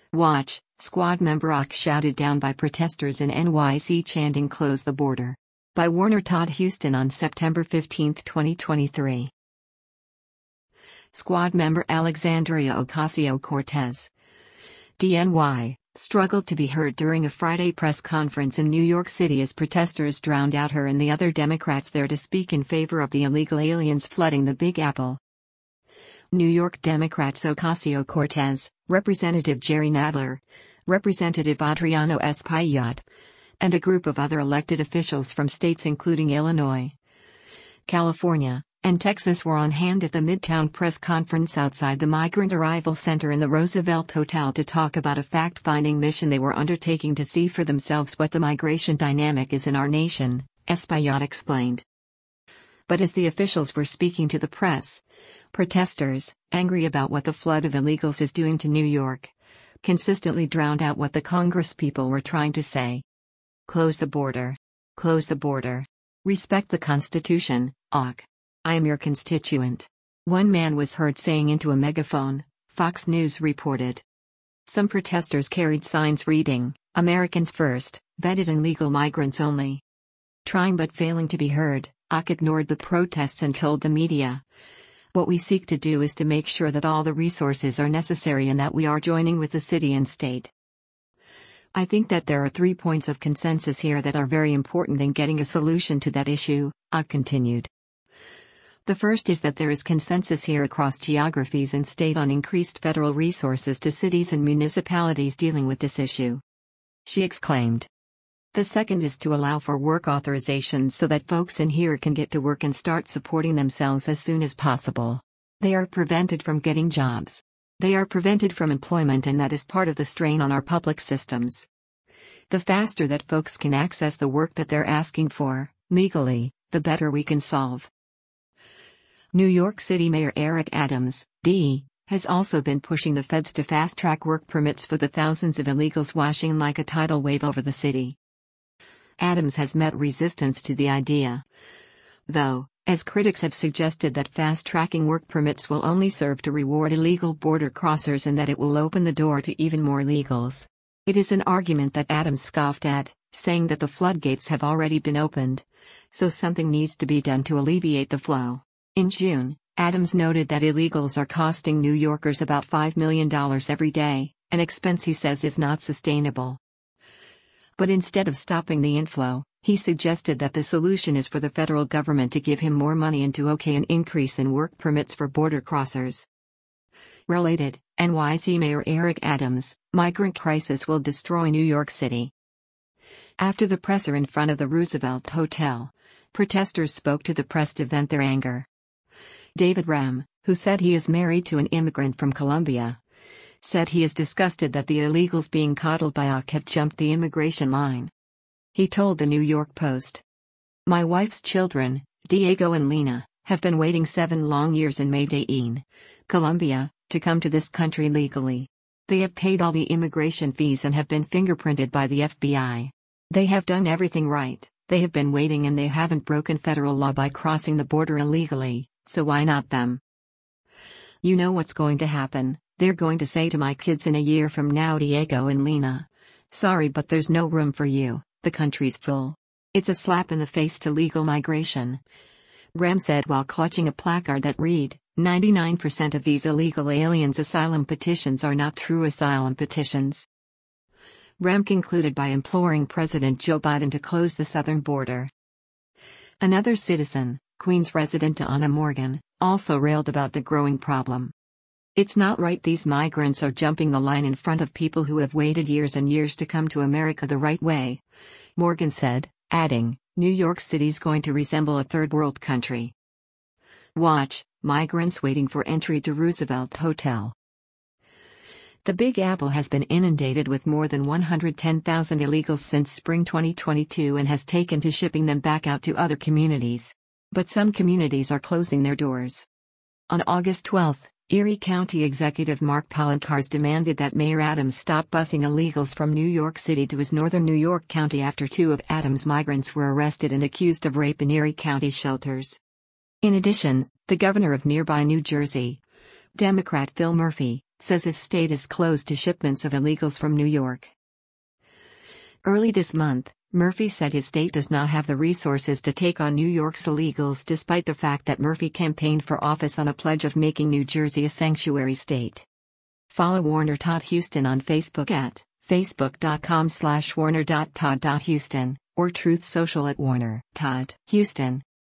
Watch, squad member Och shouted down by protesters in NYC chanting "Close the border." By Warner Todd Houston on September 15, 2023. Squad member Alexandria Ocasio-Cortez, DNY, struggled to be heard during a Friday press conference in New York City as protesters drowned out her and the other Democrats there to speak in favor of the illegal aliens flooding the Big Apple. New York Democrats Ocasio-Cortez, Representative Jerry Nadler, Representative Adriano Espaillat, and a group of other elected officials from states including Illinois, California, and Texas were on hand at the Midtown press conference outside the Migrant Arrival Center in the Roosevelt Hotel to talk about a fact-finding mission they were undertaking to see for themselves what the migration dynamic is in our nation, Espaillat explained. But as the officials were speaking to the press, protesters, angry about what the flood of illegals is doing to New York, consistently drowned out what the Congresspeople were trying to say. Close the border. Close the border. Respect the Constitution, Och. I am your constituent. One man was heard saying into a megaphone, Fox News reported. Some protesters carried signs reading, Americans first, vetted and legal migrants only. Trying but failing to be heard, Och ignored the protests and told the media, "What we seek to do is to make sure that all the resources are necessary and that we are joining with the city and state. I think that there are 3 points of consensus here that are very important in getting a solution to that issue," Och continued. The first is that there is consensus here across geographies and state on increased federal resources to cities and municipalities dealing with this issue. She exclaimed. The second is to allow for work authorizations so that folks in here can get to work and start supporting themselves as soon as possible. They are prevented from getting jobs. They are prevented from employment, and that is part of the strain on our public systems. The faster that folks can access the work that they're asking for, legally, the better we can solve. New York City Mayor Eric Adams, D., has also been pushing the feds to fast-track work permits for the thousands of illegals washing like a tidal wave over the city. Adams has met resistance to the idea, though, as critics have suggested that fast-tracking work permits will only serve to reward illegal border crossers and that it will open the door to even more illegals. It is an argument that Adams scoffed at, saying that the floodgates have already been opened, so something needs to be done to alleviate the flow. In June, Adams noted that illegals are costing New Yorkers about $5 million every day, an expense he says is not sustainable. But instead of stopping the inflow, he suggested that the solution is for the federal government to give him more money and to okay an increase in work permits for border crossers. Related, NYC Mayor Eric Adams, migrant crisis will destroy New York City. After the presser in front of the Roosevelt Hotel, protesters spoke to the press to vent their anger. David Ram, who said he is married to an immigrant from Colombia, said he is disgusted that the illegals being coddled by Och have jumped the immigration line. He told the New York Post, "My wife's children, Diego and Lena, have been waiting 7 long years in Medellin, Colombia, to come to this country legally. They have paid all the immigration fees and have been fingerprinted by the FBI. They have done everything right, they have been waiting and they haven't broken federal law by crossing the border illegally, so why not them? You know what's going to happen. They're going to say to my kids in a year from now, Diego and Lena, sorry but there's no room for you, the country's full. It's a slap in the face to legal migration," Ram said while clutching a placard that read, 99% of these illegal aliens' asylum petitions are not true asylum petitions. Ram concluded by imploring President Joe Biden to close the southern border. Another citizen, Queens resident Anna Morgan, also railed about the growing problem. "It's not right these migrants are jumping the line in front of people who have waited years and years to come to America the right way," Morgan said, adding, "New York City's going to resemble a third world country." Watch, migrants waiting for entry to Roosevelt Hotel. The Big Apple has been inundated with more than 110,000 illegals since spring 2022 and has taken to shipping them back out to other communities. But some communities are closing their doors. On August 12, Erie County Executive Mark Poloncarz demanded that Mayor Adams stop busing illegals from New York City to his northern New York County after 2 of Adams' migrants were arrested and accused of rape in Erie County shelters. In addition, the governor of nearby New Jersey, Democrat Phil Murphy, says his state is closed to shipments of illegals from New York. Early this month, Murphy said his state does not have the resources to take on New York's illegals, despite the fact that Murphy campaigned for office on a pledge of making New Jersey a sanctuary state. Follow Warner Todd Houston on Facebook at facebook.com/warner.todd.houston or Truth Social at Warner Todd Houston.